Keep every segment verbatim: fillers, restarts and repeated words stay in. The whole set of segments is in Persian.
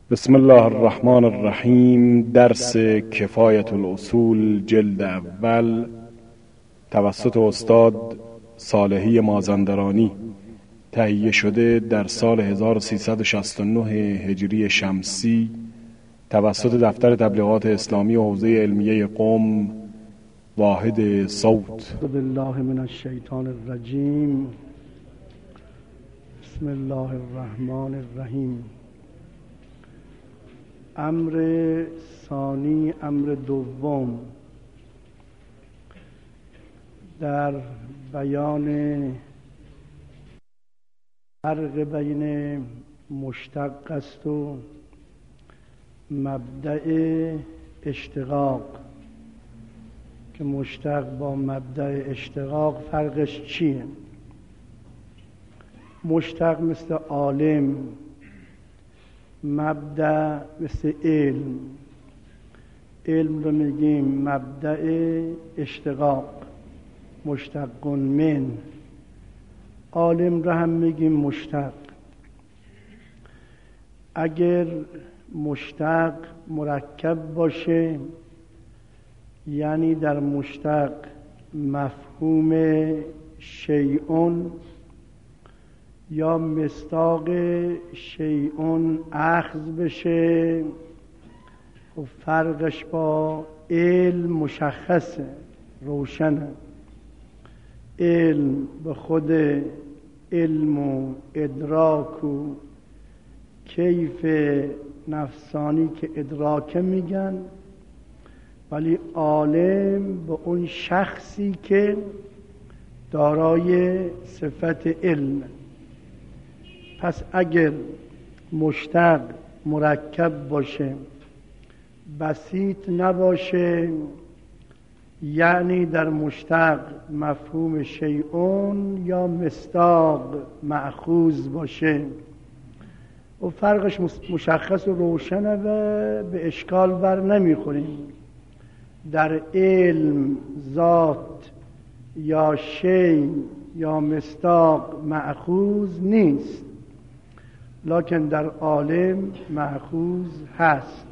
بسم الله الرحمن الرحیم. درس کفایت الاصول جلد اول توسط استاد صالحی مازندرانی تهیه شده در سال هزار و سیصد و شصت و نه هجری شمسی توسط دفتر تبلیغات اسلامی و حوزه علمیه قم واحد صوت. بالله من الشیطان الرجیم. بسم الله الرحمن الرحیم. امر ثانی، امر دوم در بیان فرق بین مشتق است و مبدأ اشتقاق، که مشتق با مبدأ اشتقاق فرقش چیه؟ مشتق مثل عالم، مبدأ مثل علم. علم رو میگیم مبدأ اشتقاق، مشتق من. عالم رو هم میگیم مشتق. اگر مشتق مرکب باشه، یعنی در مشتق مفهوم شیئون یا مصداق شیئون اخذ بشه، و فرقش با علم مشخصه، روشنه. علم به خود علم و ادراک و کیف نفسانی که ادراکه میگن، ولی عالم به اون شخصی که دارای صفت علم. پس اگر مشتق مرکب باشه، بسیط نباشه، یعنی در مشتق مفهوم شیئون یا مصداق مأخوذ باشه و فرقش مشخص و روشنه و به اشکال بر نمیخوریم. در علم ذات یا شیء یا مصداق مأخوذ نیست، لکن در عالم مأخوذ هست.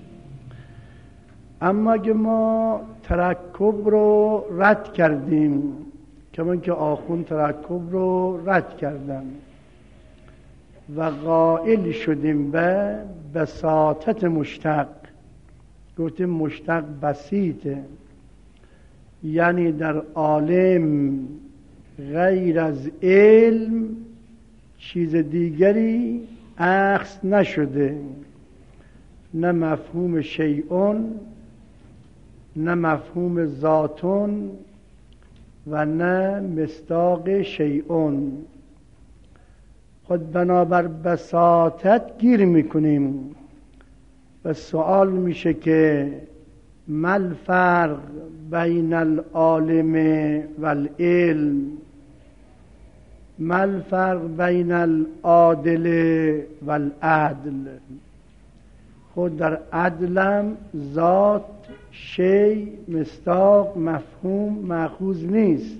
اما اگه ما ترکب رو رد کردیم، کمان که آخون ترکب رو رد کردن و قائل شدیم به بساطت مشتق، گفتیم مشتق بسیطه، یعنی در عالم غیر از علم چیز دیگری اخذ نشده، نه مفهوم شیئون، نه مفهوم ذاتون و نه مصداق شیئون. خود بنابر بساطت گیر میکنیم و سوال میشه که ما الفرق بین العالم و العلم؟ ما الفرق بین العادل و العدل؟ خود در عدلم ذات، شیء، مصداق، مفهوم مأخوذ نیست.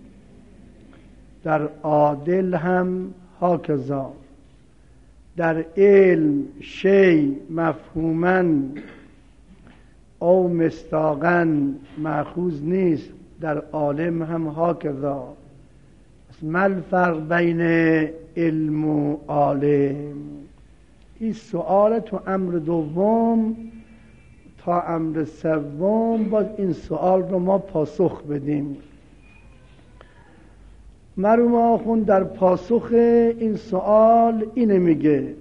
در عادل هم هاکذا. در علم شیء مفهوماً او مصداقاً مأخوذ نیست، در عالم هم هاکذا. ما الفرق بین علم و عالم؟ این سوال تو امر دوم تا امر سوم باز این سوال رو ما پاسخ بدیم. مرحوم آخوند در پاسخ این سوال اینه میگه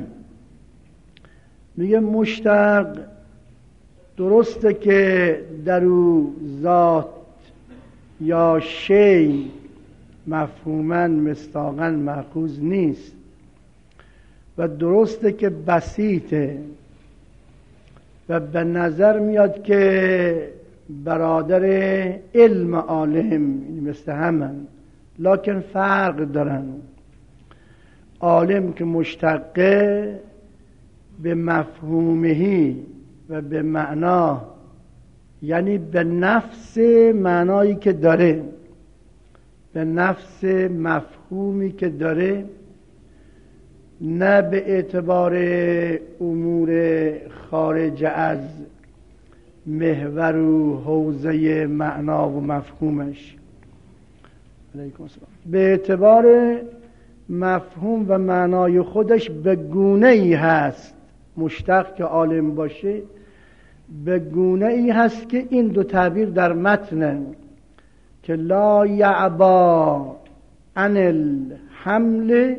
میگه مشتق درسته که در او ذات یا شیء مفهوماً مصداقاً مأخوذ نیست و درسته که بسیطه و به نظر میاد که برادر علم عالم مثل همن، لکن فرق دارن. عالم که مشتقه به مفهومهی و به معنا، یعنی به نفس معنایی که داره، به نفس مفهومی که داره نه به اعتبار امور خارج از محور و حوزه معنا و مفهومش. علیکم السلام. به اعتبار مفهوم و معنای خودش به گونه ای هست، مشتق که عالم باشه به گونه ای هست که این دو تعبیر در متن که لا یعبا عن الحمل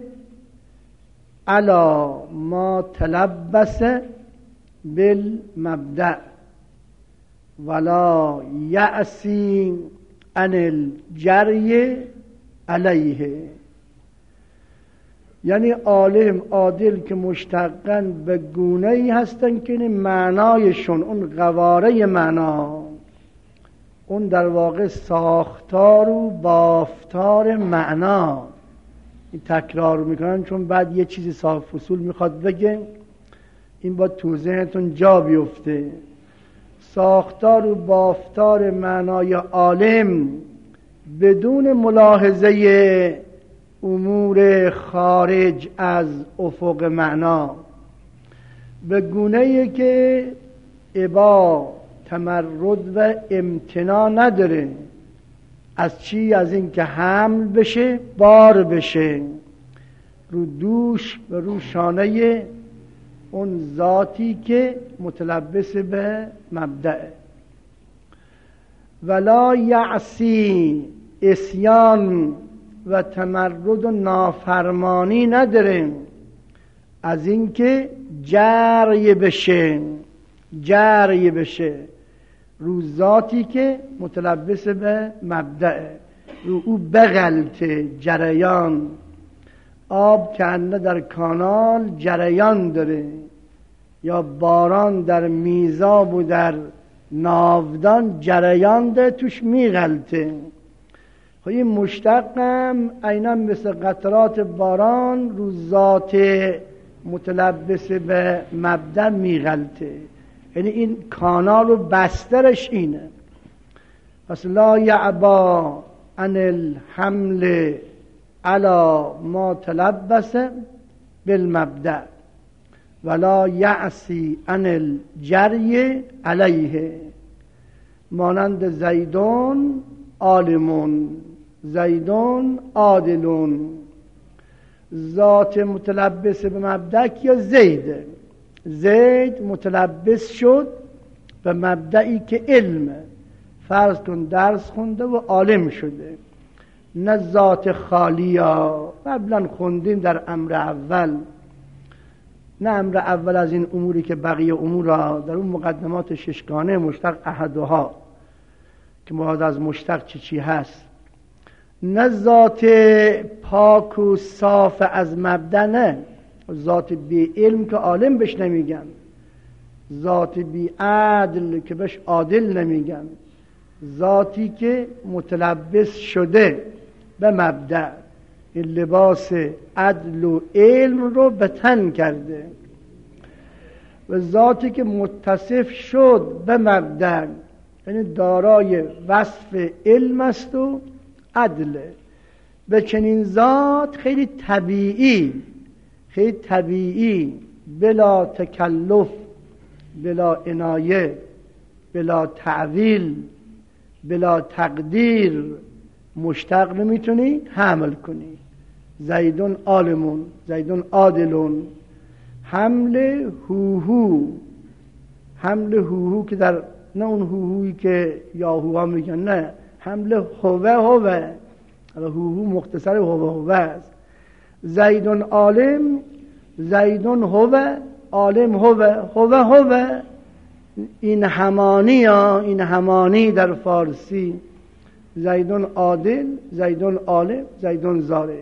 علی ما تلبس بالمبدأ ولا یعصی عن الجری علیه، یعنی عالم عادل که مشتقاً به گونه ای هستن که معنایشون، اون قواره معنا، اون در واقع ساختار و بافتار معنا، این تکرار میکنن چون بعد یه چیزی صاحب فصول میخواد بگه، این با تو ذهنتون جا بیفته. ساختار و بافتار معنای عالم بدون ملاحظه امور خارج از افق معنا، به گونه‌ای که ابا تمرد و امتناع نداره از چی؟ از این که حمل بشه، بار بشه رو دوش و رو شانه اون ذاتی که متلبس به مبدأ. ولا یعصی، عصیان و تمرد و نافرمانی نداره از اینکه جری بشه، جری بشه رو ذاتی که متلبس به مبدأ، رو او بغلته، جریان. آب که انه در کانال جریان داره، یا باران در میزاب و در ناودان جریان داره، توش میغلطه. خب این مشتقم عیناً مثل قطرات باران رو ذات متلبس به مبدأ میغلطه، یعنی این کانال و بسترش اینه. پس لا یعبا عن الحمل علی ما تلبس بالمبدأ ولا یعصی عن الجری علیه، مانند زیدون عالمون، زیدون عادلون. ذات متلبس به مبدأ یا زید، زید متلبس شد به مبدئی که علمه، فرض کن درس خونده و عالم شده، نه ذات خالیا. قبلا خوندیم در امر اول، نه امر اول از این اموری که بقیه امور را در اون مقدمات ششگانه مشتق احدها که مراد از مشتق چی چی هست، نه ذات پاک و صاف از مبدأ، نه ذات بی علم که عالم بهش نمیگن، ذات بی عدل که بهش عادل نمیگن، ذاتی که متلبس شده به مبدأ، این لباس عدل و علم رو به تن کرده، و ذاتی که متصف شد به مبدأ، یعنی دارای وصف علم است و عدل. به چنین ذات خیلی طبیعی، خیلی طبیعی، بلا تکلف، بلا عنایه، بلا تعویل، بلا تقدیر مشتق نمیتونی حمل کنی. زیدون عالمون، زیدون عادلون. حمل هوهو، حمل هوهو که در نه اون هوهویی که یاهوها میگن، نه، حمل هوه هوه، هوهو مختصر هوه هوه است. زیدون عالم، زیدون هوه، عالم هوه، هوه هوه. این همانی ها، این همانی در فارسی. زیدون عادل، زیدون عالم، زیدون ظالم.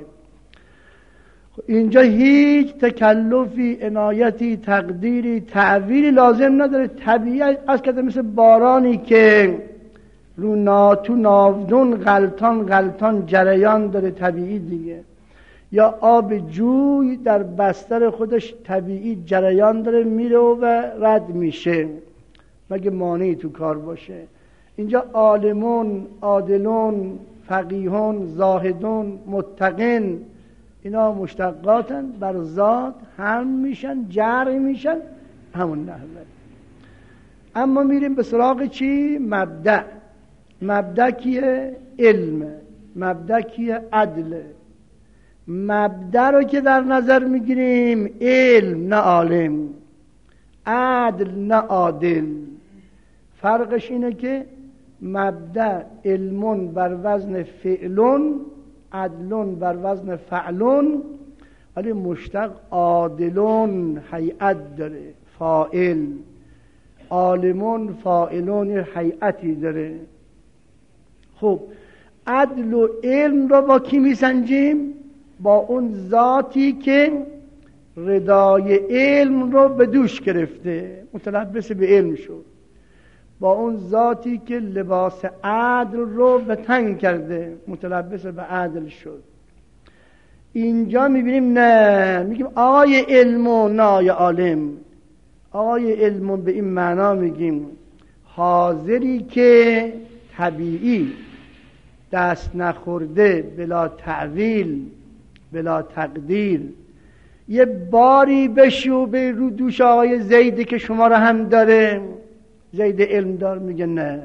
اینجا هیچ تکلفی، عنایتی، تقدیری، تعویلی لازم نداره. طبیعی از که مثل بارانی که رو ناتو ناودون غلطان غلطان جریان داره، طبیعی دیگه. یا آب جوی در بستر خودش طبیعی جریان داره، میره و رد میشه، مگه مانعی تو کار باشه. اینجا عالمون، عادلون، فقیهون، زاهدون، متقین اینا مشتقاتن، بر ذات هم میشن، جر میشن، همون نحوه. اما میریم به سراغ چی؟ مبدأ. مبدأ کیه؟ علم. مبدأ کیه؟ عدل. مبدأ رو که در نظر میگیریم علم نه عالم، عدل نه عادل. فرقش اینه که مبدأ علمون بر وزن فعلون، عدلون بر وزن فعلون، ولی مشتق عادلون هیئت داره، فاعل. عالمون فاعلون هیئتی داره. خب عدل و علم رو با کی میسنجیم؟ با اون ذاتی که ردای علم رو به دوش گرفته، متلبس به علم شد. با اون ذاتی که لباس عدل رو به تن کرده، متلبس به عدل شد. اینجا میبینیم نه، میگیم آقای علم و نه آقای عالم. آقای علم به این معنا میگیم حاضری که طبیعی، دست نخورده، بلا تعویل، بلا تقدیر، یه باری بشوبه رو دوش آقای زیدی که شما رو هم داره. زید علم دار میگه نه.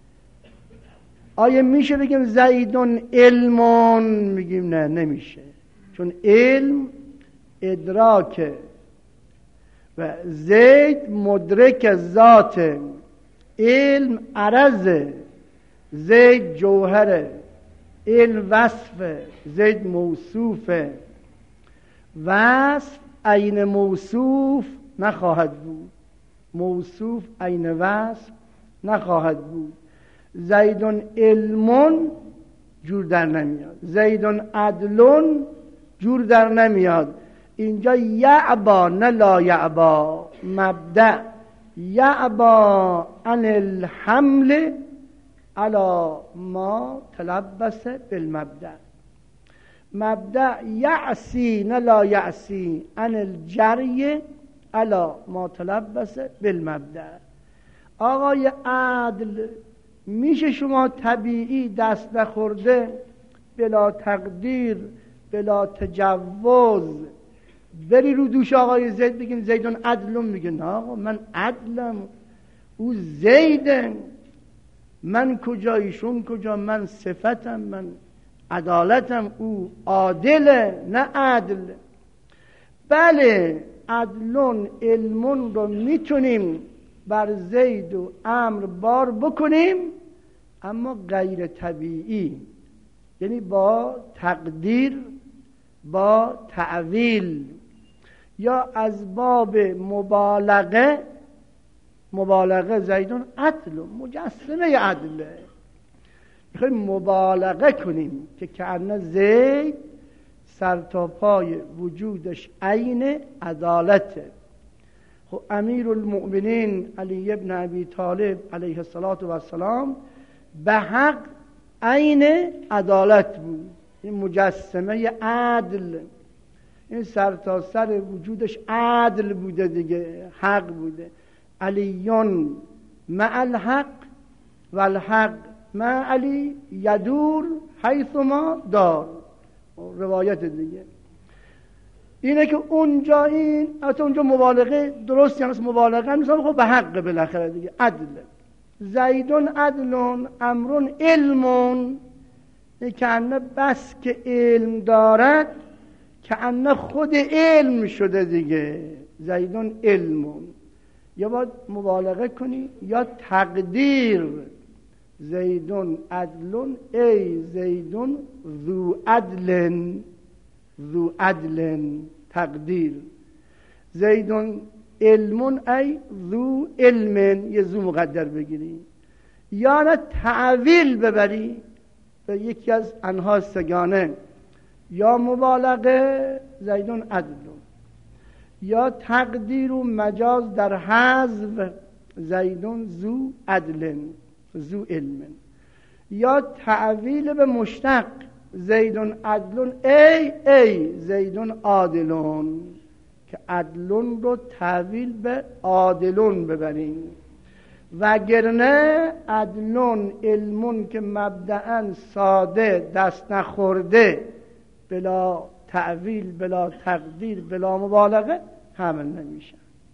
آیا میشه بگیم زیدون علمون؟ میگیم نه، نمیشه. چون علم ادراکه و زید مدرک ذاته. علم عرضه، زید جوهره. علم وصفه، زید موصوفه. وصف عین موصوف نخواهد بود، موصوف عین وصف نخواهد بود. زیدون علمون جور در نمیاد، زیدون عدلون جور در نمیاد. اینجا یعبا نه لا یعبا. مبدأ یعبا عن الحمل علی ما تلبس بالمبدأ. مبدأ یعسی نه لا یعسی عن الجری علی ما تلبس بالمبدأ. آقای عدل، میشه شما طبیعی دست نخورده، بلا تقدیر، بلا تجوز، بری رو دوش آقای زید بگین زیدون عدلون؟ میگه نه آقا، من عدلم، او زیدن. من کجا ایشون کجا؟ من صفتم، من عدالتم، او عادله نه عدل. بله عدلون علمون رو میتونیم بر زید و امر بار بکنیم، اما غیر طبیعی، یعنی با تقدیر، با تعویل، یا از باب مبالغه. مبالغه زیدون عدل، مجسمه عدله. میخوایم مبالغه کنیم که کأن زید سر تا پای وجودش عین عدالته. خب امیر المؤمنین علی ابن ابی طالب علیه السلام به حق عین عدالت بود، این مجسمه عدل. این سر تا سر وجودش عدل بوده دیگه، حق بوده. علیون مع الحق و الحق مع علی یدور حیثما دار. روایت دیگه اینه که اونجا این حتی اونجا مبالغه درستی هست، مبالغه مثلا خب به حق بالاخره دیگه عدل. زیدون عدلون امرون علمون، کأنه بس که علم دارد کأنه خود علم شده دیگه. زیدون علمون، یا باید مبالغه کنی یا تقدیر. زیدون عدلون ای زیدون ذو عدلن، ذو عدلن تقدیر. زیدون علمون ای ذو علمن، یه ذو مقدر بگیری، یا نه تعویل ببری به یکی از انها سگانه، یا مبالغه زیدون عدلون، یا تقدیر و مجاز در حذف زیدون ذو عدلن ذو علمن، یا تعویل به مشتق زیدون عدلون ای ای زیدون عادلون، که عدلون رو تعویل به عادلون ببریم. وگرنه عدلون علمون که مبدأن ساده، دست نخورده، بلا تعویل بلا تقدیر بلا مبالغه حمل نمیشن.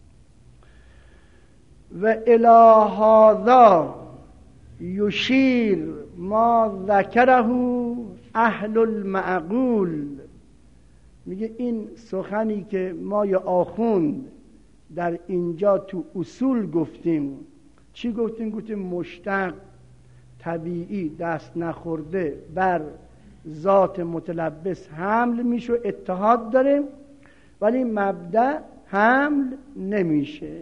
و الی هذا یشیر ما ذکره اهل المعقول. میگه این سخنی که ما یا آخوند در اینجا تو اصول گفتیم. چی گفتیم؟ گفتیم مشتق طبیعی دست نخورده بر ذات متلبس حمل میشه، اتحاد داره، ولی مبدأ حمل نمیشه.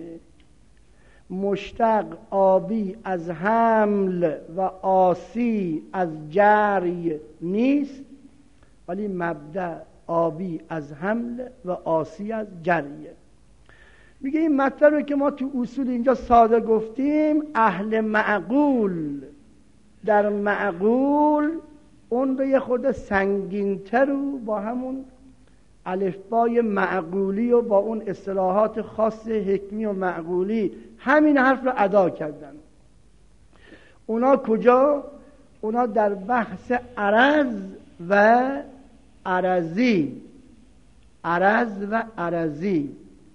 مشتق آبی از حمل و آسی از جری نیست، ولی مبدأ آبی از حمل و آسی از جریه. میگه این مطلبی که ما تو اصول اینجا ساده گفتیم، اهل معقول در معقول اون رو یه خورده سنگین‌تر و با همون الفبای معقولی و با اون اصطلاحات خاص حکمی و معقولی همین حرف رو ادا کردن. اونا کجا؟ اونا در بحث عرض و عرضی، عرض و عرضی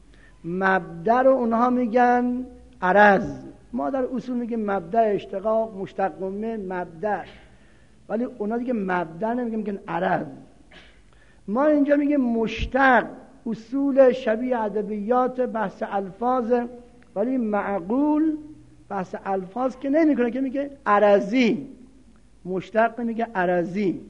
مبدأ رو اونها میگن عرض. ما در اصول میگیم مبدأ اشتقاق مشتق من مبدأ، ولی اونا دیگه مبدأ نمیگن، میگن عرض. ما اینجا میگیم مشتق، اصول شبیه ادبیات بحث الفاظ، ولی معقول بحث الفاظ که نمیکنه، که میگه عرضی. مشتق میگه عرضی،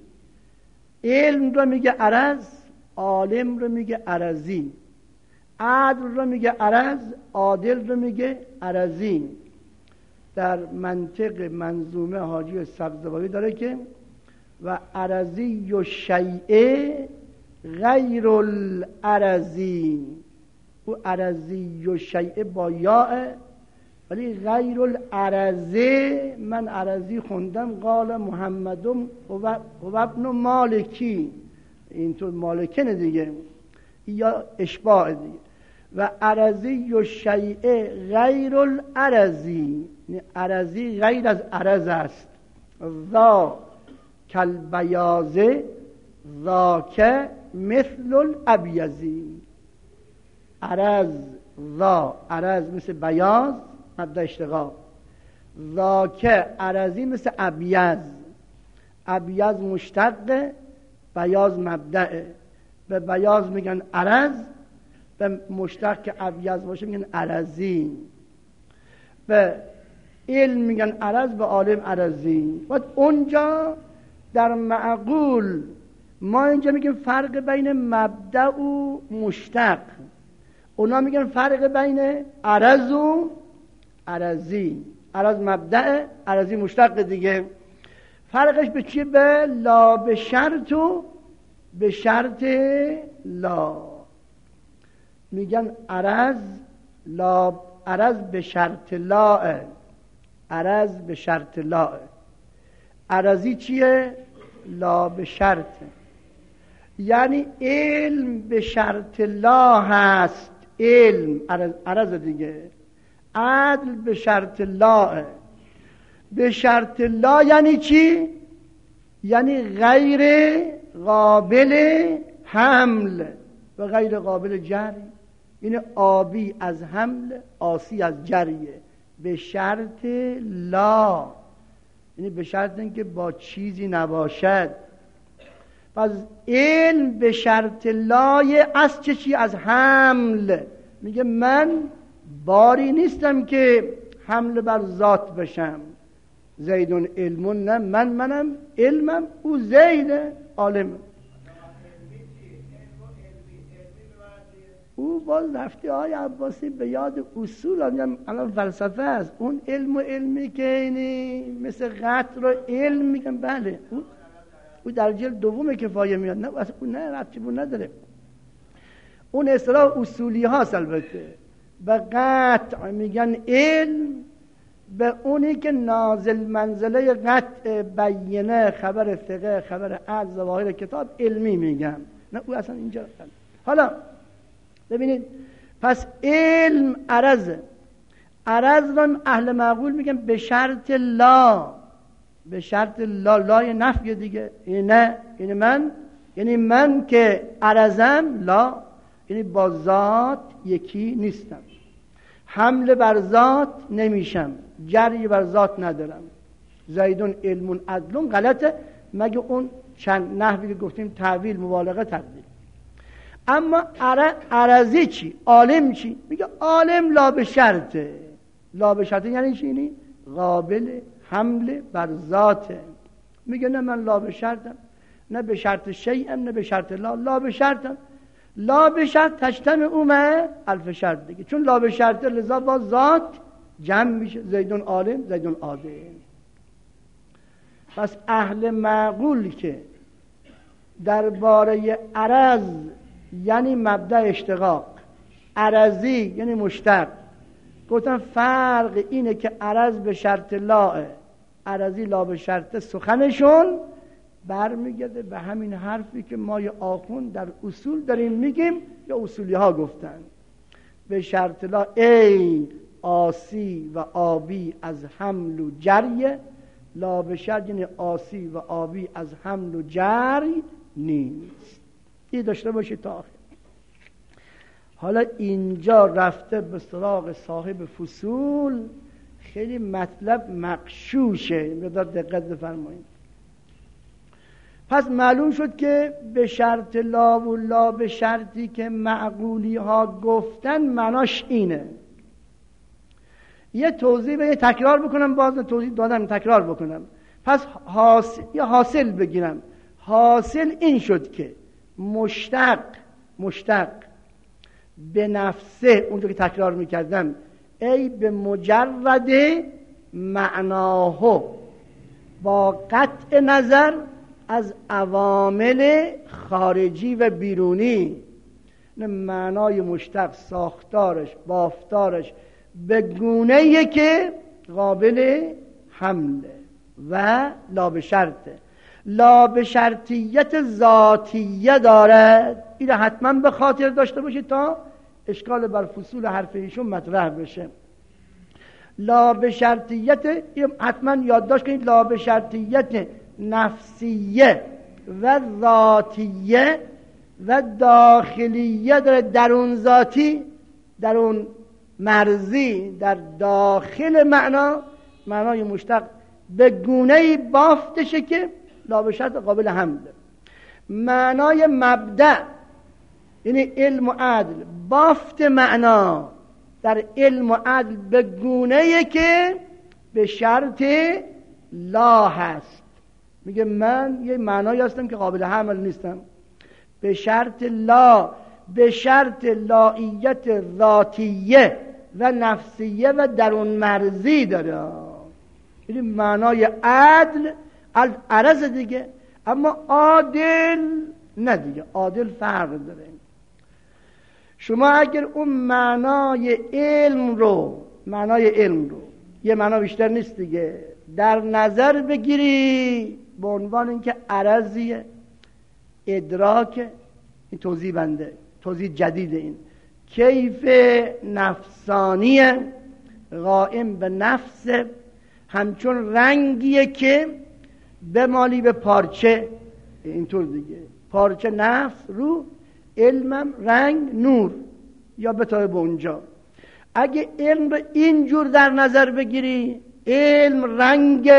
علم رو میگه عرض، عالم رو میگه عرضی، عدل رو میگه عرض، عادل رو میگه عرضی. در منطق منظومه حاجی سبزواری داره که و عرضی و شیعه غیر العرضی. او عرضی و شیعه با یاء، ولی غیر العرضه. من عرضی خوندم، قال محمدم و ابن مالکی، اینطور مالکنه دیگه، یا اشباع دیگه. و عرضی و شیعه غیر العرضی، عرضی غیر از عرض است. ذا کل بیازه ذاک مثل الابیزی. عرض ذا، عرض مثل بیاز مبدأ اشتقاق، ذاک عرضی مثل ابیز، ابیز مشتق، بیاز مبدأ. به بیاز میگن عرض، به مشتق که ابیز باشه میگن عرضی. به علم میگن عرض، به عالم عرضی. و اونجا در معقول ما اینجا میگیم فرق بین مبدأ و مشتق، اونا میگن فرق بین عرض و عرضی. عرض مبدأ، عرضی مشتق دیگه. فرقش به چیه؟ به لا به شرط و به شرط لا. میگن عرض لا، عرض به شرط لا، عرض به شرط لا. عرضی چیه؟ لا به شرط، یعنی علم به شرط لا هست، علم عرض, عرض دیگه. عدل به شرط لا. به شرط لا یعنی چی؟ یعنی غیر قابل حمل و غیر قابل جری. یعنی آبی از حمل، آسی از جریه. به شرط لا یعنی به شرط اینکه با چیزی نباشد. پس علم به شرط لای از چه چی؟ از حمل. میگه من باری نیستم که حمل بر ذات بشم. زیدون علمون، نه من منم علمم، او زیده عالم. او باز رفتی آقای عباسی به یاد اصول، الان فلسفه است. اون علم و علمی که اینی مثل قطع رو علم میگن، بله او او در جلد دوم کفایه میاد. نه اصلا اون نه ربطی بود نداره. اون اصطلاح اصولی هاست. البته به قطع میگن علم، به اونی که نازل منزله قطع بینه، خبر ثقه، خبر عدل، ظواهر کتاب علمی میگن. نه او اصلا اینجا. حالا ببینید، پس علم عرض، عرض رو اهل معقول میگن به شرط لا، به شرط لا، لای نفی دیگه. این نه، این من یعنی من که عرضم، لا یعنی با ذات یکی نیستم، حمله بر ذات نمیشم، جری بر ذات ندارم. زیدون علم عدلون غلطه، مگه اون چند نحوی که گفتیم تعویل، مبالغه، تقدیر. اما عرضی چی؟ عالم چی؟ میگه عالم لا به شرطه. لا به شرطه یعنی چی؟ یعنی قابل حمله بر ذاته. میگه نه من لا به شرطم، نه به شرط شیئم، نه به شرط لا، لا به شرطم. لا به شرط تجتمع اومه الف شرط دیگه، چون لا به شرط لذا با ذات جمع میشه. زیدون عالم، زیدون عادل. پس اهل معقول که درباره عرض یعنی مبدأ اشتقاق، عرضی یعنی مشتق، گفتن فرق اینه که عرض به شرط لاه، عرضی لا به شرط، سخنشون برمیگرده به همین حرفی که ما یه آخوند در اصول داریم میگیم یا اصولی ها گفتن. به شرط لا ای آسی و آبی از حمل و جریه، لا به شرط یعنی آسی و آبی از حمل و جری نیست. این داشته باشید تا آخر. حالا اینجا رفته به سراغ صاحب فصول، خیلی مطلب مغشوشه، مقدار دقت بفرمایید. پس معلوم شد که به شرط لا و لا به شرطی که معقولی ها گفتن معناش اینه. یه توضیح و یه تکرار بکنم، باز توضیح دادم تکرار بکنم. پس حاصل یا حاصل بگیرم. حاصل این شد که مشتق مشتق به نفسه، اونجا که تکرار میکردم، ای به مجرد معناه با قطع نظر از عوامل خارجی و بیرونی، معنای مشتق ساختارش، بافتارش به گونه‌ای که قابل حمله و لا به شرطه، لا به شرطیت ذاتیه دارد. این حتما به خاطر داشته باشید تا اشکال بر فصول حرف ایشون مطرح بشه. لا به شرطیت حتما یادداشت کنید، لا به شرطیت نفسیه و ذاتیه و داخلیه داره، درون ذاتی، درون مرزی، در داخل معنا، معنای مشتق به گونه‌ای بافتشه که لا به شرط قابل حمله. معنای مبدأ یعنی علم و عدل، بافت معنا در علم و عدل به گونه‌ای که به شرط لا هست. میگه من یه معنایی هستم که قابل حمل نیستم، به شرط لا، به شرط لاییت ذاتیه و نفسیه و درون مرزی داره. یعنی معنای عدل عرض دیگه، اما عادل نه دیگه، عادل فرق داره. شما اگر اون معنای علم رو، معنای علم رو، یه معنا بیشتر نیست دیگه، در نظر بگیری به عنوان اینکه عرضیه، ادراک، این توضیح بنده، توضیح جدید، این کیف نفسانیه، قائم به نفس، همچون رنگیه که بمالی به پارچه، اینطور دیگه، پارچه نفس، روح، علمم رنگ، نور، یا بتای به اونجا. اگه علم رو اینجور در نظر بگیری، علم رنگ،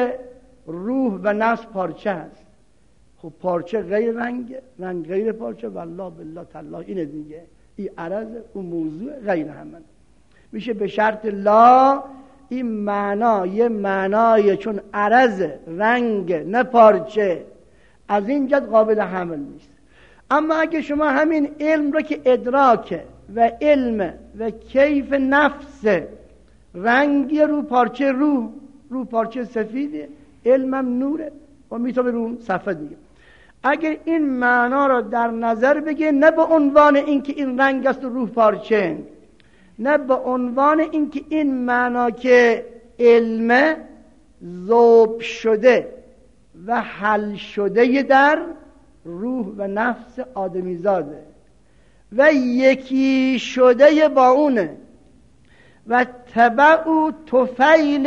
روح و نفس پارچه هست. خب پارچه غیر رنگ، رنگ غیر پارچه، والله بالله تالله اینه دیگه، این عرض اون موضوع غیر همن میشه. به شرط لا این معنا یه معنای چون عرض رنگ نه پارچه، از این جد قابل حمل نیست. اما اگه شما همین علم رو که ادراک و علم و کیف نفس، رنگی رو پارچه روح، رو پارچه سفیده، علمم نوره و میتونه رو صفحه دیگه، اگه این معنا رو در نظر بگه، نه به عنوان اینکه این رنگ است و روح پارچه، نه به عنوان اینکه این معنا که علم ذوب شده و حل شده در روح و نفس آدمیزاده و یکی شده با اونه و تبع و طفیل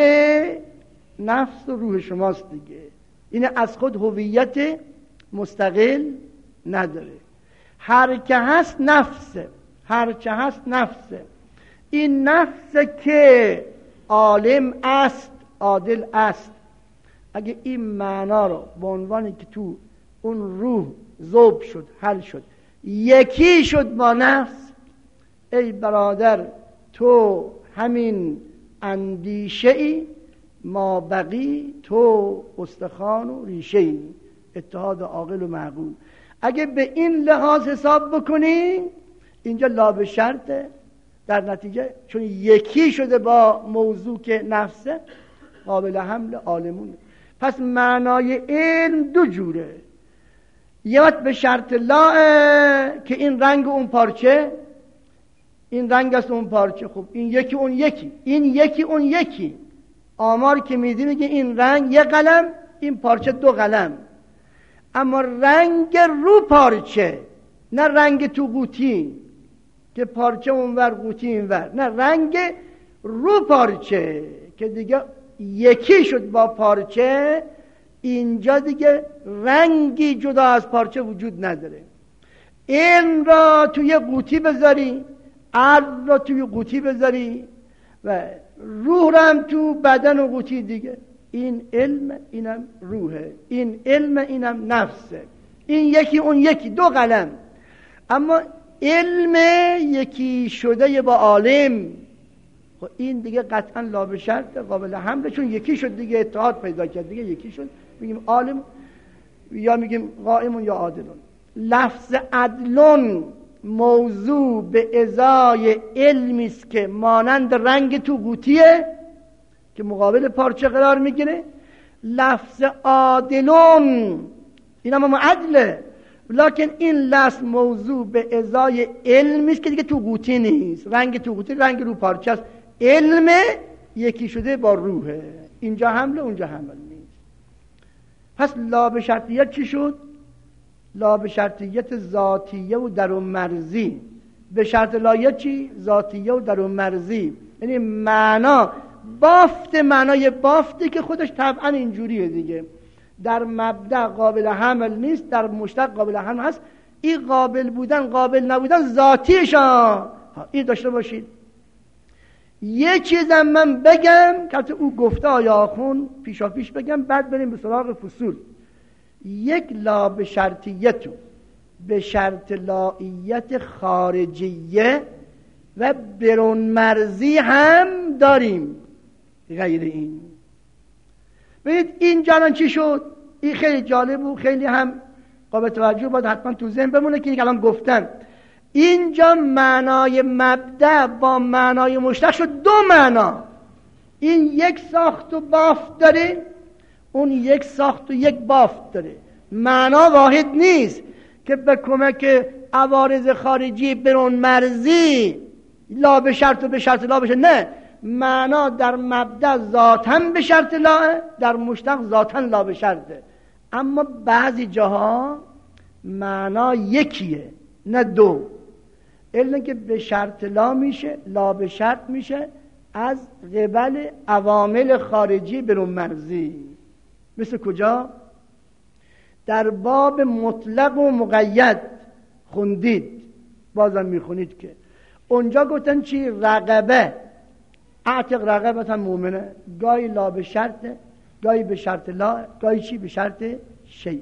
نفس و روح شماست دیگه. این از خود هویت مستقل نداره. هر که هست نفسه، هر که هست نفسه. این نفسه که عالم است، عادل است. اگه این معنا رو به عنوانی که تو اون روح ذوب شد، حل شد، یکی شد با نفس، ای برادر تو همین اندیشه ای، ما بقی تو استخوان و ریشه ای. اتحاد عاقل و معقول. اگه به این لحاظ حساب بکنی اینجا لا به شرطه، در نتیجه چون یکی شده با موضوع که نفسه، قابل حمل عالمونه. پس معنای علم دو جوره. یه وقت به شرط لا که این رنگ اون پارچه، این رنگ است اون پارچه. خب این یکی اون یکی، این یکی اون یکی. آمار که میدی میگه این رنگ یه قلم، این پارچه دو قلم. اما رنگ رو پارچه، نه رنگ تو قوطی که پارچه اونور قوطی اینور، نه رنگ رو پارچه که دیگه یکی شد با پارچه. اینجا دیگه رنگی جدا از پارچه وجود نداره. این را توی قوطی بذاری، عرض را توی قوطی بذاری و روح را هم تو بدن و قوطی دیگه. این علم، اینم روحه. این علم، اینم نفسه. این یکی اون یکی، دو قلم. اما علم یکی شده با عالم، خب این دیگه قطعا لا به شرط قابل حمله، چون یکی شد دیگه، اتحاد پیدا کرد دیگه، یکی شد. میگیم عالم یا میگیم قائمون یا عادلون. لفظ عدلون موضوع به ازای علمی است که مانند رنگ تو قوطیه که مقابل پارچه قرار میگیره. لفظ عادلون این هم عدله، لکن این لفظ موضوع به ازای علمی است که دیگه تو قوطی نیست. رنگ تو قوطی رنگ رو پارچه است. علم یکی شده با روحه. اینجا حمله اونجا حمل نیست. پس لا به شرطیت چی شد؟ لا به شرطیت ذاتیه و درون مرزی. به شرط لایت چی؟ ذاتیه و درون مرزی. یعنی معنا بافت، معنای بافتی که خودش طبعا اینجوریه دیگه. در مبدأ قابل حمل نیست، در مشتق قابل حمل هست. این قابل بودن قابل نبودن ذاتیشان این داشته باشید. یه چیزم من بگم که او گفته آیا آخون پیشا پیش بگم، بعد بریم به سراغ فصول. یک لا به شرطیتو به شرط لاییت خارجیه و برون مرزی هم داریم. غیر این ببینید این جانان چی شد؟ این خیلی جالب و خیلی هم قابل توجه باید حتما تو ذهن بمونه که این الان گفتم. اینجا معنای مبدأ با معنای مشتق شد دو معنا. این یک ساخت و بافت داره، اون یک ساخت و یک بافت داره. معنا واحد نیست که به کمک عوارض خارجی برون مرزی لا به شرط و به شرط لا بشه. نه، معنا در مبدأ ذاتاً به شرط لا، در مشتق ذاتاً لا به شرطه. اما بعضی جاها معنا یکیه نه دو. الا که به شرط لا میشه، لا به شرط میشه از قبل عوامل خارجی برون مرزی. مثل کجا؟ در باب مطلق و مقید خوندید، بازم میخونید که اونجا گفتن چی؟ رقبه، اعتق رقبه مؤمنه. گاهی لا به شرطه، گاهی به شرط لا، گاهی چی؟ به شرط شیء.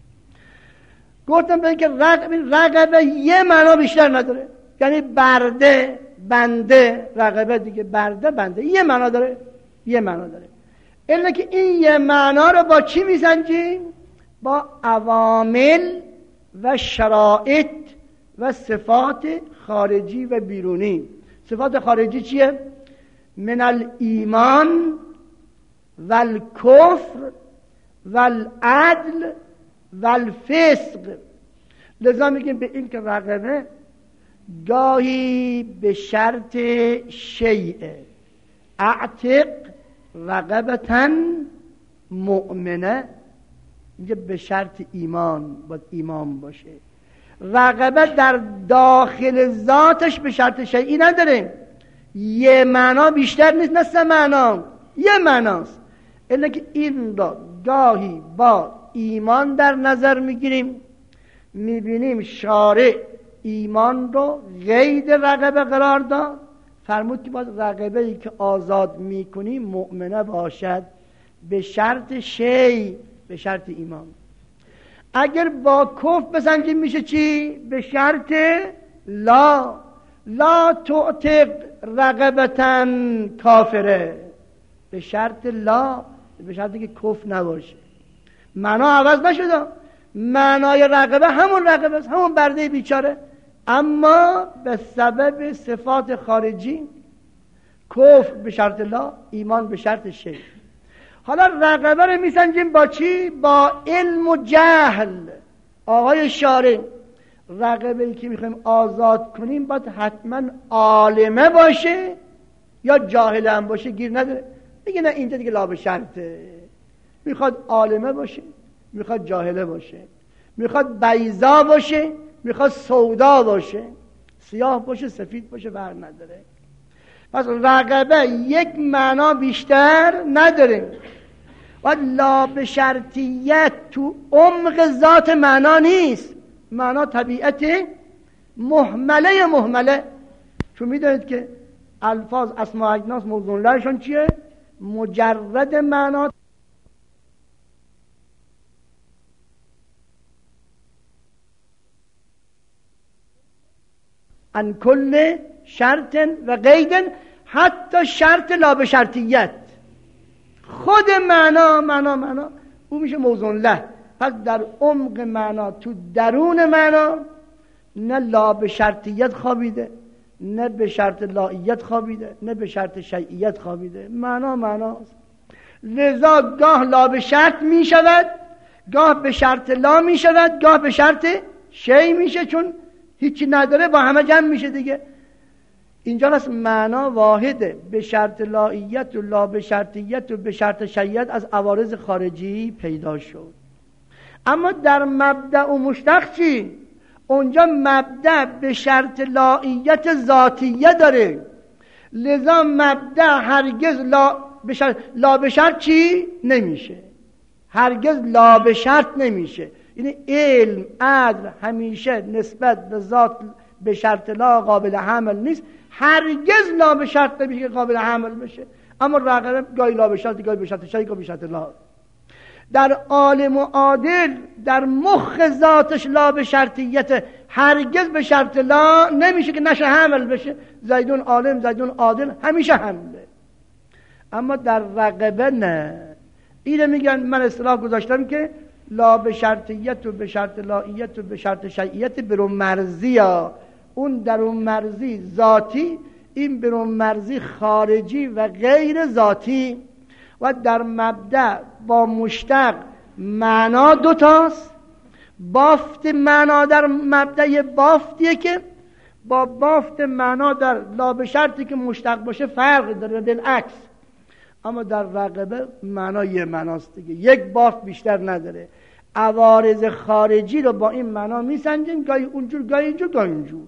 گفتم به اینکه رقبه رقبه یه معنا بیشتر نداره، یعنی برده، بنده. رقبه دیگه برده، بنده یه معنا داره، یه معنا داره. الا که این یه معنا رو با چی میسنجیم؟ با عوامل و شرایط و صفات خارجی و بیرونی. صفات خارجی چیه؟ من الایمان والکفر والعدل والفسق. لذا میگیم به این که رقبه گاهی به شرط شیء، اعتق رقبتن مؤمنه، اینجا به شرط ایمان، باید ایمان باشه. رقبه در داخل ذاتش به شرط شیئی نداره، یه معنا بیشتر نیست، نه سه معنا، یه معناست. الا که این را گاهی با ایمان در نظر میگیریم، میبینیم شارع ایمان رو قید رقبه قرار داد، فرمود که باید رقبه ای که آزاد میکنی مؤمنه باشد به شرط شی، به شرط ایمان. اگر با کفر بسنجیم میشه چی؟ به شرط لا لا تعتق رقبتن کافره، به شرط لا، به شرطی که کفر نباشه. معنا عوض نشده، معنای رقبه همون رقبه است، همون برده بیچاره، اما به سبب صفات خارجی، کفر به شرط لا، ایمان به شرط شی. حالا رقبه رو میسنجیم با چی؟ با علم و جهل. آقای شارع رقبه ای که میخوایم آزاد کنیم باید حتما عالمه باشه یا جاهل هم باشه، گیر نداره. میگه نه اینجا دیگه لا به شرطه، میخواد عالمه باشه، میخواد جاهله باشه، میخواد بیضا باشه، میخواد سودا باشه، سیاه باشه سفید باشه، فرق نداره. پس رقبه یک معنا بیشتر نداره. و لا به شرطیت تو عمق ذات معنا نیست، معنا طبیعت محمله محمله. چون میدونید که الفاظ اسماء اجناس موضوع لهشون چیه؟ مجرد معنا. ان کل شرط و قید، حتی شرط لا به شرطیت، خود معنا معنا معنا او میشه موضوع له. پس در عمق معنا، تو درون معنا، نه لا به شرطیت خوابیده، نه به شرط لاییت خوابیده، نه به شرط شیعیت خوابیده. معنا معناست. لذا گاه لا به شرط می شود، گاه به شرط لا می شود، گاه به شرط شی میشه، چون هیچی نداره با همه جمع میشه دیگه. اینجا هست معنا واحده، به شرط لاییت و لا به شرطیت و به شرط شیعیت از عوارض خارجی پیدا شد. اما در مبدأ و مشتق چی؟ اونجا مبدأ به شرط لاییت ذاتیه داره، لذا مبدأ هرگز لا به شرط, لا به شرط چی؟ نمیشه، هرگز لا به شرط نمیشه. یعنی علم عدل همیشه نسبت به ذات به شرط لا قابل حمل نیست، هرگز لا به شرط نمیشه که قابل حمل بشه. اما رقبه گاهی لا به شرط، گاهی به شرط شی، گاهی به شرط لا. در عالم و عادل در مخ ذاتش لا به شرطیت، هرگز به شرط لا نمیشه که نشه حمل بشه. زیدون عالم، زیدون عادل، همیشه حمله. اما در رقبه نه. اینه میگن، من اصطلاح گذاشتم که لا به شرطیت و به شرط لاییت و به شرط شیعیت برون مرزی ها. اون در اون مرزی ذاتی، این برون مرزی خارجی و غیر ذاتی. و در مبدأ با مشتق معنا دوتاست. بافت معنا در مبدأ بافتیه که با بافت معنا در لا به شرطی که مشتق باشه فرق داره، بالعکس. اما در رقبه معنا یه معناست دیگه، یک بافت بیشتر نداره. عوارض خارجی رو با این معنا میسنجیم، گاهی اونجور گاهی اینجور گاهی اینجور.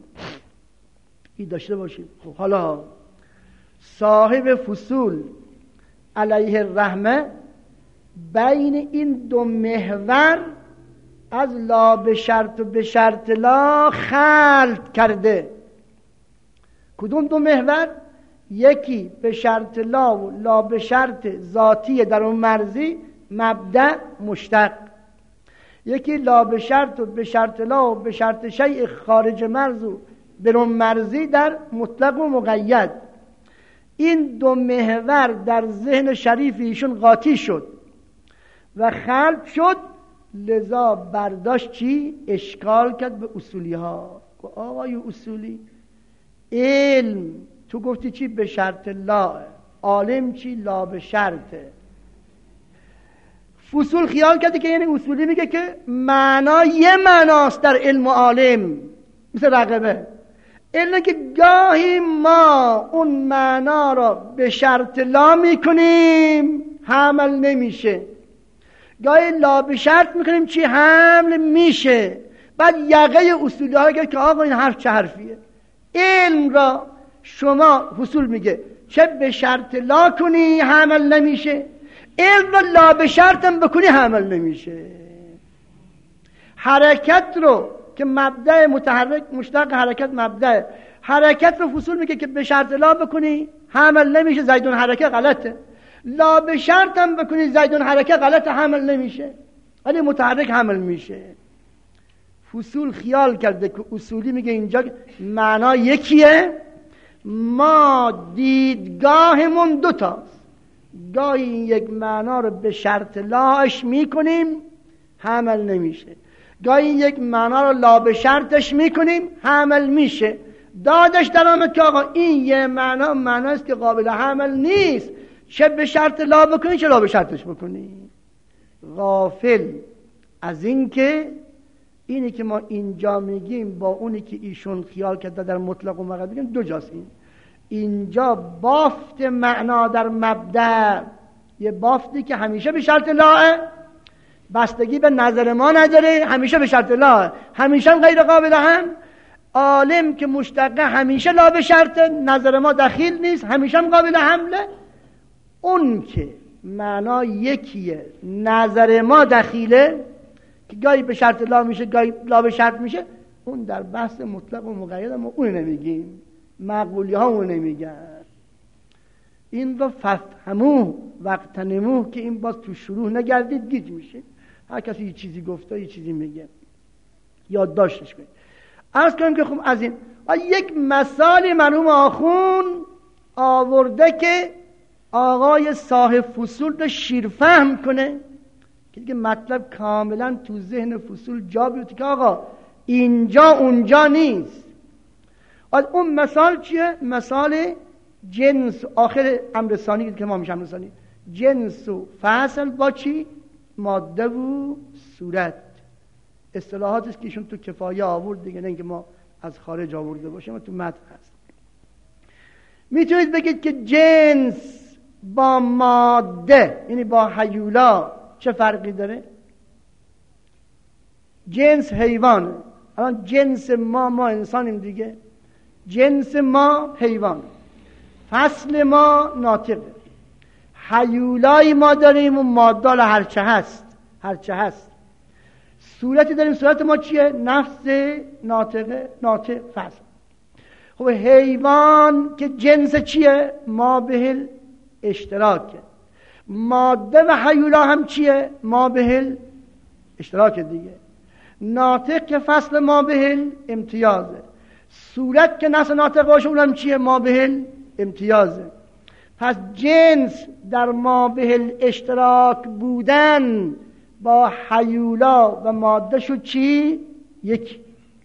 این داشته باشید. خب حالا صاحب فصول علیه الرحمه بین این دو محور از لا به شرط و به شرط لا خلط کرده. کدوم دو محور؟ یکی به شرط لا و لا به شرط ذاتی در اون مرزی مبدأ مشتق، یکی لا به شرط و به شرط لا و به شرط شیء خارج مرز و برون مرزی در مطلق و مقید. این دو محور در ذهن شریف ایشون قاطی شد و خلط شد، لذا برداشت چی؟ اشکال کرد به اصولی ها. آقای اصولی، علم تو گفتی چی؟ به شرط لا. عالم چی؟ لا به شرطه. فصول خیال کرده که یعنی اصولی میگه که معنا یه معناست در علم و عالم، مثل رقبه. الا که گاهی ما اون معنا را به شرط لا میکنیم، حمل نمیشه. گاهی لا به شرط میکنیم، چی؟ حمل میشه. بعد یقه اصولی ها که آقا این حرف چه حرفیه؟ علم را شما فصول میگه چه به شرط لا کنی حمل نمیشه، علم را لا به شرطم بکنی حمل نمیشه. حرکت رو که مبدأ متحرک مشتق حرکت مبدأ حرکت رو فصول میگه که به شرط لا بکنی حمل نمیشه، زیدون حرکت غلطه. لا به شرط هم بکنی زیدون حرکت غلطه، حمل نمیشه، ولی متحرک حمل میشه. فصول خیال کرده که اصولی میگه اینجا معنا یکیه، ما دیدگاهمون دوتاست. گاهی این یک معنا رو به شرط لاش میکنیم حمل نمیشه، گاهی این یک معنا رو لا به شرطش میکنیم حمل میشه. دادش در آمد که آقا این یه معنا معناست که قابل حمل نیست، چه به شرط لا بکنی چه لا به شرطش بکنی. غافل از این که اینی که ما اینجا میگیم با اونی که ایشون خیال کرده در مطلق و مقید بگیم دو جاست. این اینجا بافت معنا در مبدأ یه بافتی که همیشه به شرط لاه، بستگی به نظر ما نداره، همیشه به شرط لاه، همیشه هم غیر قابل هم. عالم که مشتقه همیشه لا به شرط، نظر ما دخیل نیست، همیشه هم قابل حمله. اون که معنا یکیه نظر ما دخیله که گاهی به شرط لا میشه گاهی لا به شرط میشه، اون در بحث مطلق و مقید ما اون نمیگیم، مقبولی ها اون نمیگن. این رو ففهموه وقتنموه که این باز تو شروع نگردید گیج میشه، هر کسی یه چیزی گفته یه چیزی میگه، یادداشتش کنید. عرض کنیم که خب از این یک مثالی مرحوم آخون آورده که آقای صاحب فصول رو شیرفهم کنه که دیگه مطلب کاملا تو ذهن فصول جا بیفته که آقا اینجا اونجا نیست. اون مثال چیه؟ مثال جنس آخر امر ثانی که ما میشه امر ثانی، جنس و فصل با چی؟ ماده و صورت. اصطلاحاتی است که ایشون تو کفایه آورد دیگه، نه اینکه ما از خارج آورده باشیم و تو متن هست. میتونید بگید که جنس با ماده یعنی با هیولا چه فرقی داره؟ جنس حیوانه، الان جنس ما ما انسانیم دیگه، جنس ما حیوان، فصل ما ناطقه، هیولای ما داریم و مادال هرچه هست هرچه هست، صورتی داریم، صورت ما چیه؟ نفس ناطقه، ناطق فصل. خب حیوان که جنس چیه؟ ما بهل اشتراکه، ماده و هیولا هم چیه؟ ما بهل اشتراک دیگه، ناطق که فصل ما بهل امتیازه، صورت که نفس ناطق باشه اونم چیه؟ ما بهل امتیازه. پس جنس در ما بهل اشتراک بودن با هیولا و ماده شد چی؟ یک.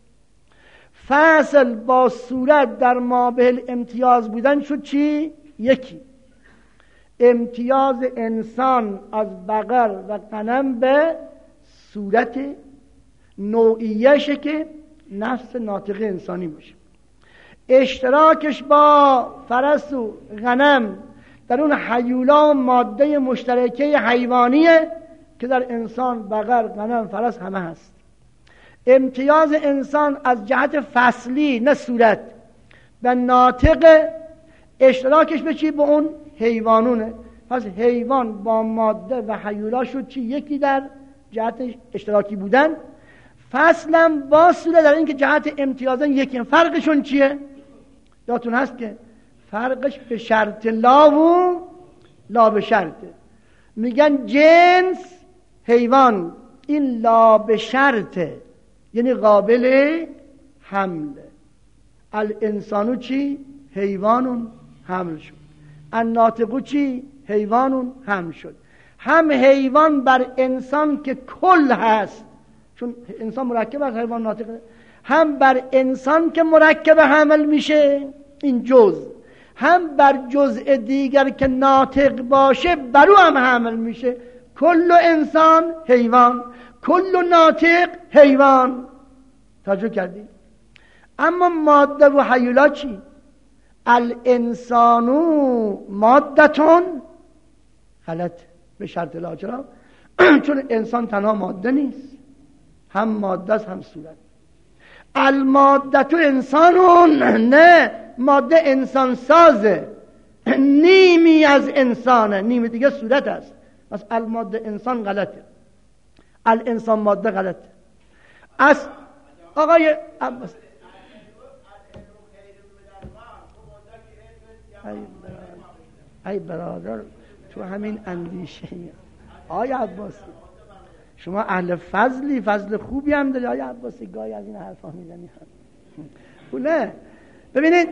فصل با صورت در ما بهل امتیاز بودن شد چی؟ یکی. امتیاز انسان از بقر و غنم به صورت نوعیشه که نفس ناطقه انسانی باشه، اشتراکش با فرس و غنم در اون هیولا و ماده مشترکه حیوانیه که در انسان بقر، غنم، فرس همه هست. امتیاز انسان از جهت فصلی نه صورت و ناطق، اشتراکش به چی؟ به اون حیوانونه. پس حیوان با ماده و هیولا شد چی؟ یکی در جهت اشتراکی بودن، فصلم با صورت در این که جهت امتیازن یکی. فرقشون چیه؟ یادتون هست که فرقش به شرط لا و لا به شرطه. میگن جنس حیوان، این لا به شرطه یعنی قابل حمله. الانسانو چی؟ حیوانون حمل شد. الناطقو چی؟ حیوانون حمل شد. هم حیوان بر انسان که کل هست، چون انسان مرکب از حیوان ناطقه، هم بر انسان که مرکب حمل میشه این جز، هم بر جزء دیگر که ناطق باشه برو هم حمل میشه. کل انسان حیوان، کل ناطق حیوان. توجه کردی؟ اما ماده و هیولا چی؟ الانسانو مادتون غلط به شرط لا. چرا؟ چون انسان تنها ماده نیست، هم ماده است هم صورت. المادتو انسانون، نه، ماده انسان سازه، نیمی از انسانه، نیمی دیگه صورت است. پس الماده انسان غلطه، الانسان ماده غلطه. از آقای عباس ای برادر, ای برادر تو همین اندیشه آقای عباسی شما اهل فضلی، فضل خوبی هم داری آقای عباسی، گاهی از این حرفا میزنی. نه ببینید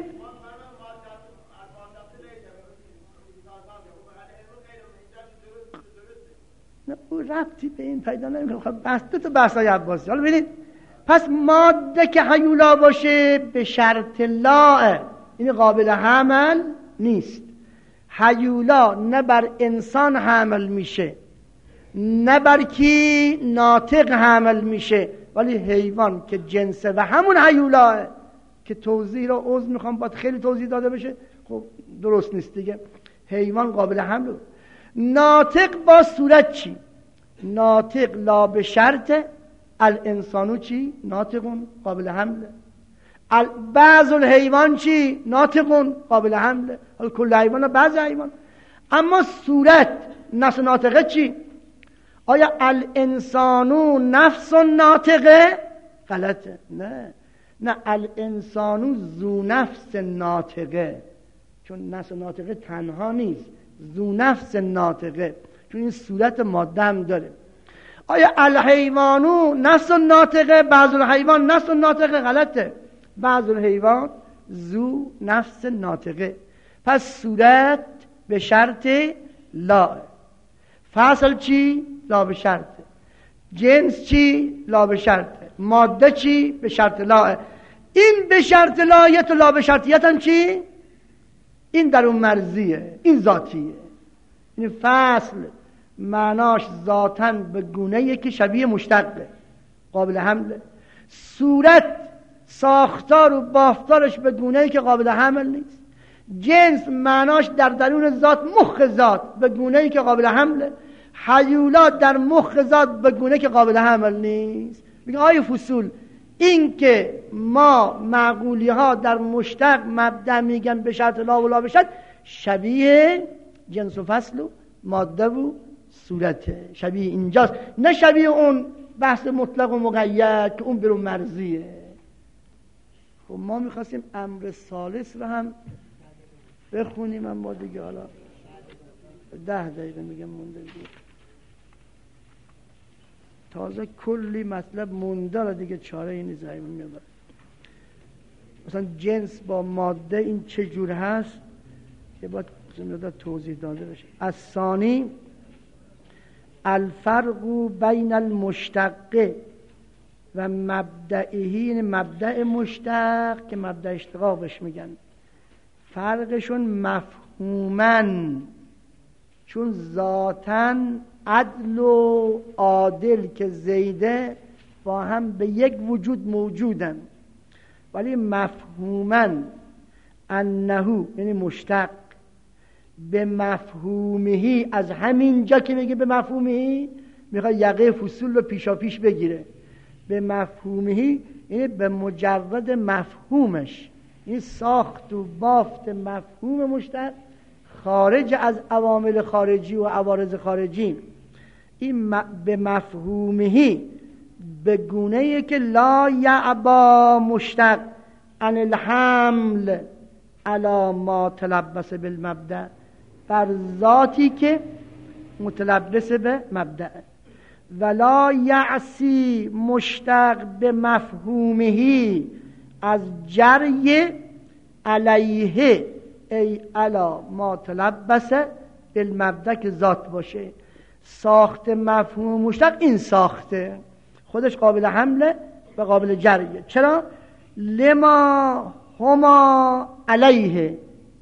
نه او ربطی به این پیدا نمیکنه. بس دو تا بحث های عباسی. حالا ببینید پس ماده که هیولا باشه به شرط لا، این قابل حمل نیست. هیولا نه بر انسان حمل میشه نه بر کی ناطق حمل میشه، ولی حیوان که جنسه و همون هیولاه که توضیح را عوض میخوام باید خیلی توضیح داده بشه، خب درست نیست دیگه. حیوان قابل حمل. ناطق با صورت چی؟ ناطق لا به شرط، الانسانو چی؟ ناطقون قابل حمله. بعض الحیوان چی؟ ناطقون قابل حمله. حالا کل حیوان بعض حیوان. اما صورت نفس ناطقه چی؟ آیا الانسانو نفس ناطقه؟ غلطه. نه نه الانسانو ذو نفس ناطقه، چون نفس ناطقه تنها نیست، ذو نفس ناطقه، چون این صورت ماده هم داره. آیا الحیوانو نفس ناطقه؟ بعض الحیوان نفس ناطقه. غلطه. بعض الحیوان ذو نفس ناطقه. پس صورت به شرط لا. فصل چی؟ لا به شرط. جنس چی؟ لا به شرط. ماده چی؟ به شرط لا. این به شرط لایت و لا به شرطیت هم چی؟ این در اون مرزیه، این ذاتیه. این فصل معناش ذاتاً به گونه‌ای که شبیه مشتقه، قابل حمله. صورت ساختار و بافتارش به گونه‌ای که قابل حمل نیست. جنس معناش در درون ذات، مخ ذات، به گونه‌ای که قابل حمله. حیولات در مخ ذات به گونه که قابل حمل نیست. میگه آیه فصول این که ما معقولی ها در مشتق مبدأ میگن به شرط لا و لا بشد، شبیه جنس و فصل و ماده و صورته، شبیه اینجاست، نه شبیه اون بحث مطلق و مقید که اون برون مرزیه. خب ما میخواستیم امر ثالث رو هم بخونیم، اما دیگه حالا ده دقیقه میگم مونده دیگه. تازه کلی مطلب مونده را دیگه چاره این نیست. مثلا جنس با ماده این چه جور هست که باید زمینه توضیح داده بشه. از ثانی الفرق بین المشتق و مبدئه، مبدأ مشتق که مبدأ اشتقاقش میگن، فرقشون مفهومن، چون ذاتاً عدل و عادل که زیده با هم به یک وجود موجودن، ولی مفهوماً انهو یعنی مشتق به مفهومهی، از همین جا که میگه به مفهومهی میخواد یقه فصول رو پیشا پیش بگیره. به مفهومهی یعنی به مجرد مفهومش، این ساخت و بافت مفهوم مشتق خارج از عوامل خارجی و عوارض خارجی. این به مفهومهی به گونه‌ای که لا یعبا مشتق عن الحمل علی ما تلبس بالمبدأ، بر ذاتی که متلبس به مبدأ، ولا یعصی مشتق به مفهومهی از جری علیه ای علا ما تلبس بالمبدأ که ذات باشه. ساخت مفهوم مشتق این ساخته خودش قابل حمله و قابل جریه. چرا؟ لما هما علیه،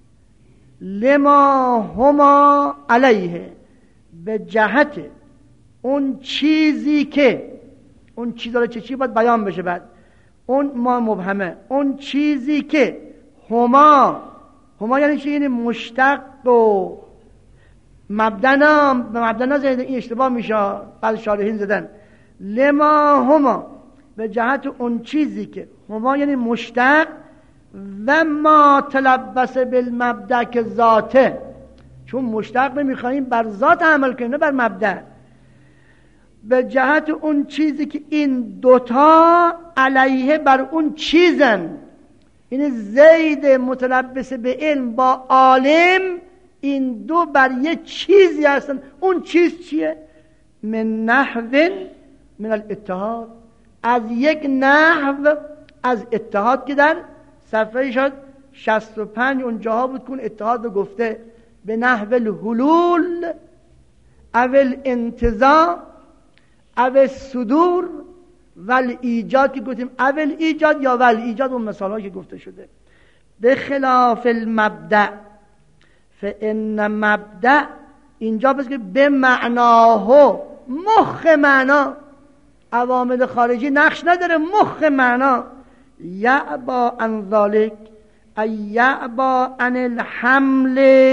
لما هما علیه به جهت اون چیزی که، اون چیز داره چه چی باید بیان بشه بعد، اون ما مبهمه، اون چیزی که هما، هما یعنی چی؟ یعنی مشتق و مبدنا، به مبدنا زیده این اشتباه میشه، بعد شارحین زدن لما هما به جهت اون چیزی که هما یعنی مشتق و ما تلبس بالمبدأ که ذاته، چون مشتق نمیخوایم بر ذات عمل کنیم نه بر مبدأ. به جهت اون چیزی که این دوتا علیه بر اون چیزن. این زید متلبس به علم با عالم، این دو بر یه چیزی هستن. اون چیز چیه؟ من نحو من الاتحاد، از یک نحو از اتحاد که در صفحه شد شصت و پنج اونجاها بود که اون اتحاد رو گفته به نحو الحلول اول انتزاع اول صدور ول ایجاد که گفتیم اول ایجاد یا ول ایجاد، اون مثال هایی که گفته شده. به خلاف المبدأ فان مبدأ اینجا بس که به معناه، مخ معنا، عوامل خارجی نقش نداره، مخ معنا. یعبا عن ذالک ای یعبا عن الحمل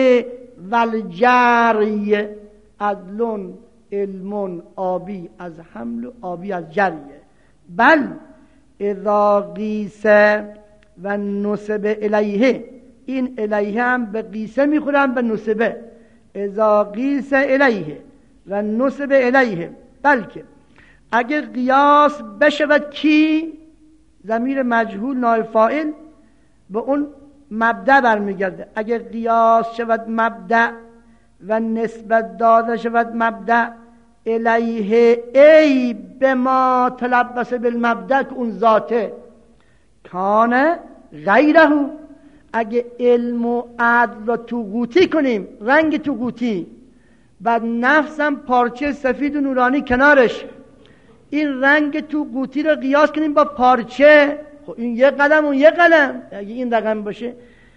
والجری، عدلون علمون آبی از حمل و آبی از جریه. بل اذا قیس و نسب الیه، این الیه هم به قیسه میخورن به نسبه. اذا قیس الیه و نسب الیه، بلکه اگر قیاس بشود کی، ضمیر مجهول نائب فاعل به اون مبدأ برمیگرده. اگر قیاس شود مبدأ و نسبت داده شود مبدأ الیه ای به ما تلبس بالمبدأ که اون ذاته، کان غیره. اگه علم و عدل را تو قوطی کنیم، رنگ تو قوطی، بعد نفسم پارچه سفید و نورانی کنارش، این رنگ تو قوطی رو قیاس کنیم با پارچه، خب این یک قلم اون یک قلم، اگه این رقم باشه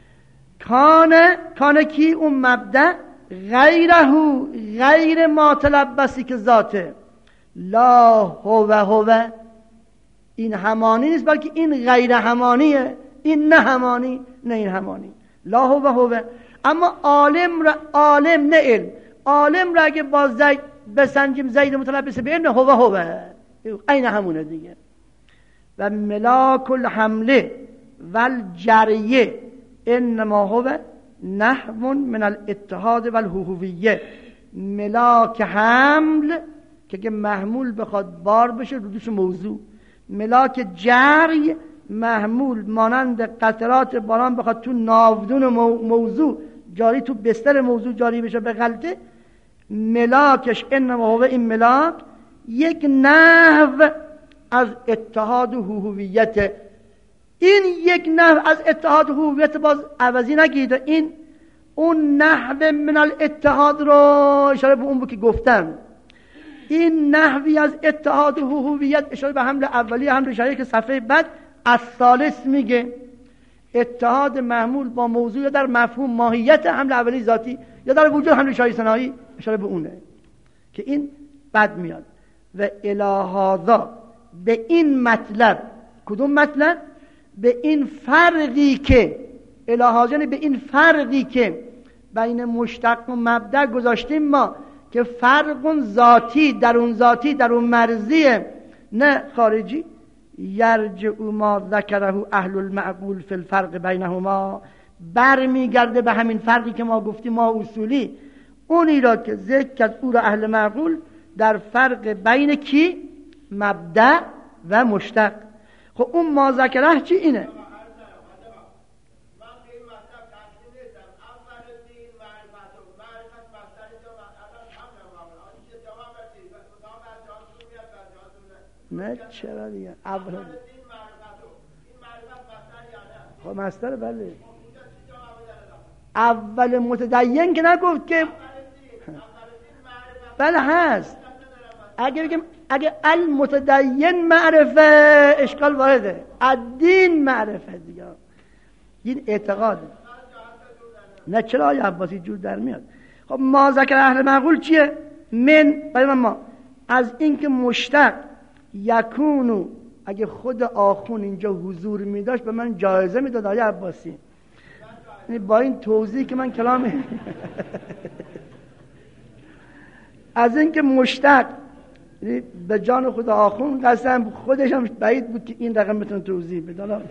کانه کانه کی اون مبدأ غیره، غیر ما تلبسی که ذاته، لا هو هو، این همانی نیست بلکه این غیر همانیه، این نه همانی نه این همانی، لا هو هو. اما عالم را، عالم نه علم، عالم را اگه با زید بسنجیم زید متلبس به علم هو هو، این همونه دیگه. و ملاک الحمله والجریه انما هو نحو من الاتحاد والهویه. ملاک حمل که که محمول بخواد بار بشه رو دوش موضوع، ملاک جری محمول مانند قطرات باران بخواد تو ناودون موضوع جاری، تو بستر موضوع جاری بشه به غلطه، ملاکش انما هو، این ملاک یک نحو از اتحاد و هویت. این یک نحو از اتحاد و هویت باز عوضی نگید، این اون نحو من الاتحاد رو اشاره به اون بود که گفتم. این نحوی از اتحاد و هویت اشاره به حمل اولی، حمل شریک که صفحه بعد از ثالث میگه اتحاد محمول با موضوع یا در مفهوم ماهیت حمل اولی ذاتی یا در وجود حمل شریک ثنایی، اشاره به اونه که این بد میاد. و الهذا به این مطلب، کدوم مطلب؟ به این فرقی که الهذا به این فرقی که بین مشتق و مبدأ گذاشتیم ما که فرق ذاتی، درون ذاتی، درون مرزیه نه خارجی. یرجع ما ذکره اهل المعقول فی الفرق بینهما، برمیگرده به همین فرقی که ما گفتیم ما اصولی، اونی را که ذکر کرد او را اهل معقول در فرق بین کی؟ مبدأ و مشتق. خب اون ما ذکره چی اینه؟ نه چرا دیگه اول خب مصدر بله اول متدین که نگفت که بله هست. اگه بگیم اگه المتدین معرفه اشکال وارده، الدین معرفه دیگه، این اعتقاده. نه چرا آیه عباسی جور در میاد. خب ما ذکر اهل معقول چیه؟ من برای ما از اینکه مشتق یکونو، اگه خود آخون اینجا حضور میداشت به من جایزه میداد آیه عباسی. یعنی با این توضیح که من کلام از اینکه مشتق به جان خود آخون قسم، خودش هم بعید بود که این رقم بتونه توضیح بده.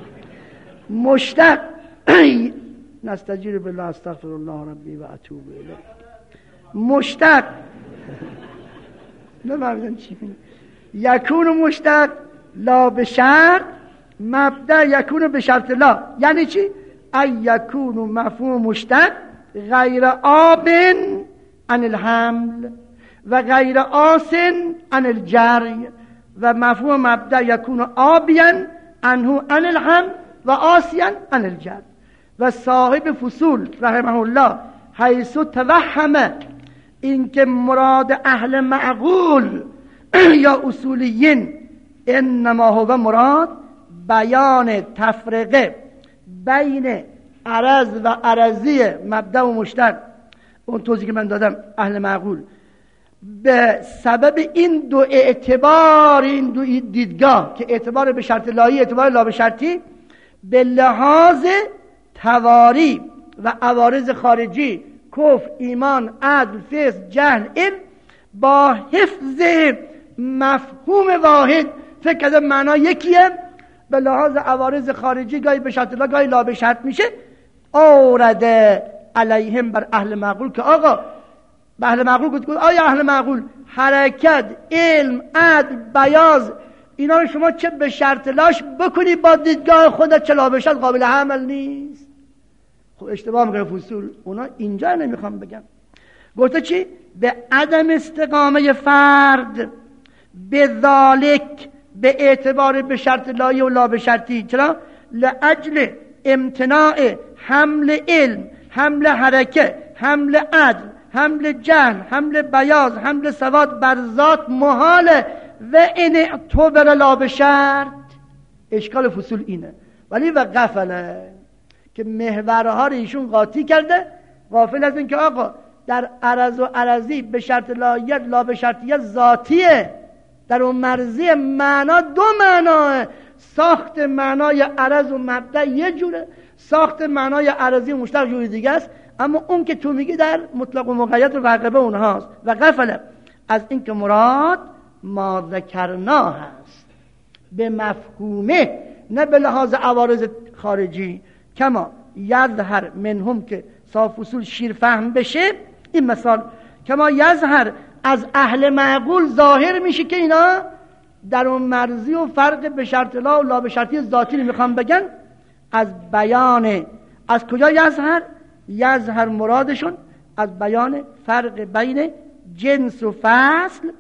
مشتق نستجیر بالله استغفر الله ربی و اتوب الیه. مشتق نمیدونم چی میگه. یکون مشتق لا به شرط، مبدأ یکون به شرط لا. یعنی چی؟ ای یکون مفهوم مشتق غیر آب عن الحمل و غیر آسن عن الجری، و مفهوم مبدأ یکون آبیا عنه عن الحمل و آسیا عن الجری. و صاحب فصول رحمه الله حیث توهم این که مراد اهل معقول یا اصولیین انما هو مراد بیان تفرقه بین عرض و عرضی مبدأ و مشتق، اون توضیحی که من دادم اهل معقول، به سبب این دو اعتبار، این دو دیدگاه که اعتبار به شرط لایی، اعتبار لا به شرطی، به لحاظ تواری و عوارض خارجی کفر، ایمان، عدل، فسق، جهل، علم، با حفظ مفهوم واحد فکر کردم معنا یکیه، به لحاظ عوارض خارجی گاهی به شرط لا گاهی لا به شرط میشه، اورده علیهم بر اهل معقول که آقا به اهل معقول گفت آیا اهل معقول حرکت، علم، عدل، بیاض اینا رو شما چه به شرط لاش بکنی با دیدگاه خودت چه لا به شرط قابل عمل نیست. خب اشتباه میکنه فصول، اونا اینجا نمیخوام بگم. گفته چی؟ به عدم استقامه فرد به ذالک به اعتبار به شرط لایی و لا به شرطی. چرا؟ لاجل امتناع حمل علم، حمل حرکه، حمل عدل، حمل جهل، حمل بیاض، حمل سواد بر ذات محاله و این اعتبر لا به شرط. اشکال فصول اینه. ولی و غفله که محورها رو ایشون قاطی کرده، غافل از این که آقا در عرض و عرضی به شرط لایت لا به شرطیت ذاتیه، در اون مرزی معنا دو معناه، ساخت معنای عرض و مبدأ یه جوره، ساخت معنای عرضی مشتق جوری دیگه است، اما اون که تو میگی در مطلق و مقید و عقبه اونهاست. و غفله از این که مراد ما ذکرنا هست به مفهومه، نه به لحاظ عوارض خارجی. کما یظهر منهم که صاحب اصول شیر فهم بشه، این مثال کما یظهر از اهل معقول ظاهر میشه که اینا در اون مرزی و فرق به شرط لا و لا به شرطی ذاتی میخوام بگن، از بیان از کجا یظهر؟ یظهر مرادشون از بیان فرق بین جنس و فصل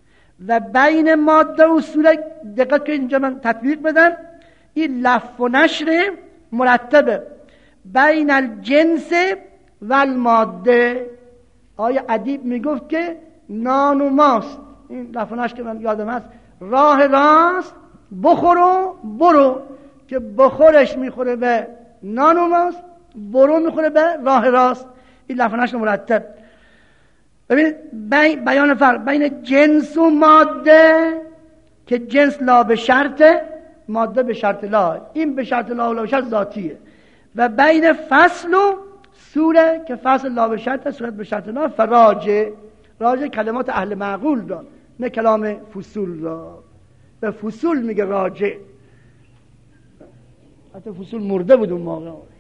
و بین ماده و صورت. دقت که اینجا من تطبیق بدم، این لف و نشر مرتبه بین الجنس و الماده. آیا ادیب میگفت که نان و ماست، این لف و نشر که من یادم هست، راه راست بخور و برو، که بخورش میخوره به نان و ماست، برو میخوره به راه راست. این لف و نشر مرتب. ببینید بیان فرق بین جنس و ماده که جنس لا به شرطه، ماده به شرط لا، این به شرط لا و لا به شرط ذاتیه، و بین فصل و سوره که فصل لا به شرط، صورت به شرط لا. فراجع راجع کلمات اهل معقول را، نه کلام فصول را. به فصول میگه راجع، حتی فصول مرده بود اون موقع.